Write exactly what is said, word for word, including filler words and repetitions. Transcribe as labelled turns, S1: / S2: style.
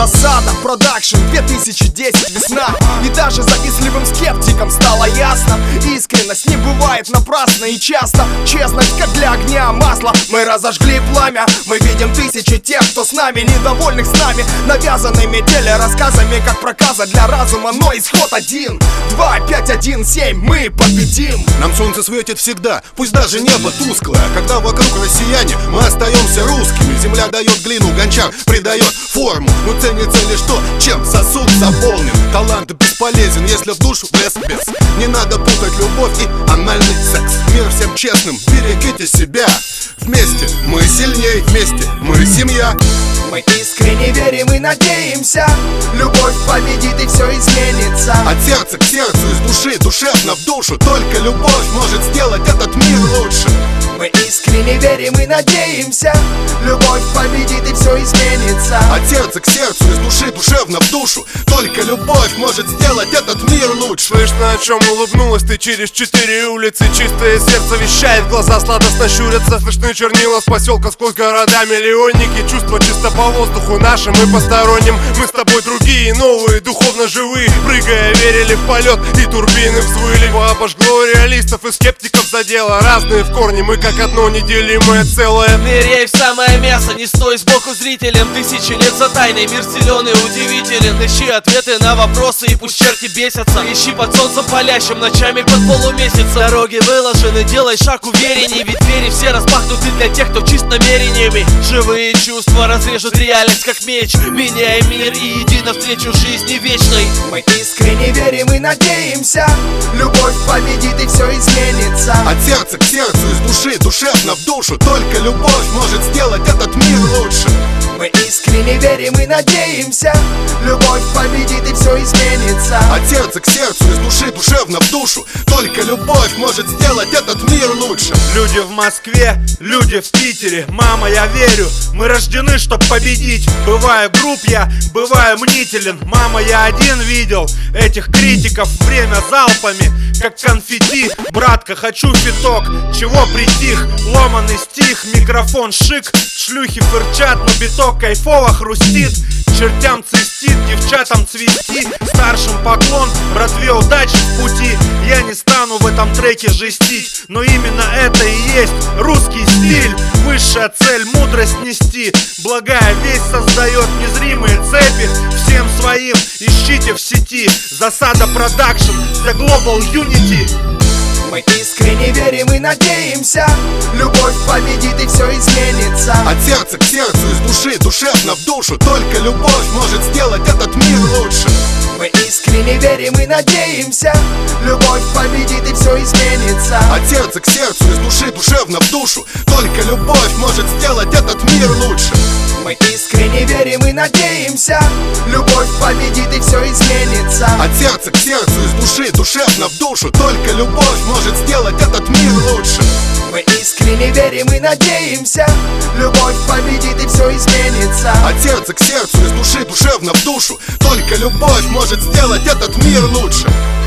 S1: Засада, продакшн, две тысячи десять, весна. И даже завистливым скептикам стало ясно: искренность не бывает напрасно и часто. Честность, как для огня масло. Мы разожгли пламя, мы видим тысячи тех, кто с нами, недовольных с нами, навязанными телерассказами, как проказа для разума. Но исход один, два, пять, один, семь, мы победим.
S2: Нам солнце светит всегда, пусть даже небо тусклое. Когда вокруг россияне, мы остаемся русскими. Земля дает глину, гончар придает форму, но ценится лишь то, чем сосуд заполнен. Талант бесполезен, если в душу влез без. Не надо путать любовь и анальный секс. Мир всем честным, берегите себя. Вместе мы сильней, вместе мы семья.
S1: Мы искренне верим и надеемся, любовь победит и все изменится.
S2: От сердца к сердцу, из души душевно в душу. Только любовь может сделать этот мир лучше.
S1: Мы искренне верим и надеемся, любовь победит и все изменится.
S2: От сердца к сердцу, из души душевно в душу. Только любовь может сделать этот мир лучше.
S3: Слышно, о чем улыбнулась ты через четыре улицы. Чистое сердце вещает, глаза сладостно щурятся. Слышны чернила с поселка сквозь города миллионники. Чувства чисто по воздуху нашим и посторонним. Мы с тобой другие, новые, духовно живые. Прыгая, верили в полет и турбины взвыли. Обожгло реалистов и скептиков задело. Разные в корне, мы как одно неделимое целое.
S4: Ныряй в самое мясо, не стой сбоку зрителям. Тысячи лет за тайной, мир силен и удивителен. Ищи ответы на вопросы и пусть черти бесятся. Ищи под солнцем палящим, ночами под полумесяц. Дороги выложены, делай шаг уверенней. Ведь двери все распахнуты для тех, кто чист намерениями. Живые чувства разрежут реальность как меч. Меняй мир и иди навстречу жизни вечной.
S1: Мы искренне верим и надеемся, любовь победит и все изменится.
S2: От сердца к сердцу, из души душевно в душу. Только любовь может сделать этот мир лучше.
S1: Мы искренне верим и надеемся, любовь победит и все изменится.
S2: От сердца к сердцу, из души душевно в душу. Только любовь может сделать этот мир лучше.
S3: Люди в Москве, люди в Питере. Мама, я верю, мы рождены, чтоб победить. Бываю груб я, бываю мнителен. Мама, я один видел этих критиков. Время залпами, как конфетти. Братка, хочу фиток, чего притих? Ломаный стих, микрофон шик. Шлюхи фырчат, но биток кайфово хрустит. Чертям цистит, девчатам цвести. Старшим поклон, братве удачи в пути. Я не стану в этом треке жестить, но именно это и есть русский стиль. Высшая цель, мудрость нести. Благая весть создает незримые цепи. Всем своим ищите в сети. Засада продакшн, The Global Unity.
S1: Мы искренне верим и надеемся, любовь победит и все изменится.
S2: От сердца к сердцу, из души душевно в душу. Только любовь может сделать этот мир лучше.
S1: Мы искренне верим и надеемся, любовь победит и все изменится.
S2: От сердца к сердцу, из души душевно в душу. Только любовь может сделать этот мир лучше.
S1: Мы искренне верим и надеемся, любовь победит и все изменится.
S2: От сердца к сердцу, из души душевно в душу. Только любовь может сделать этот мир лучше.
S1: Мы искренне верим и надеемся, любовь победит и все изменится.
S2: От сердца к сердцу, из души душевно в душу. Только любовь может сделать этот мир лучше.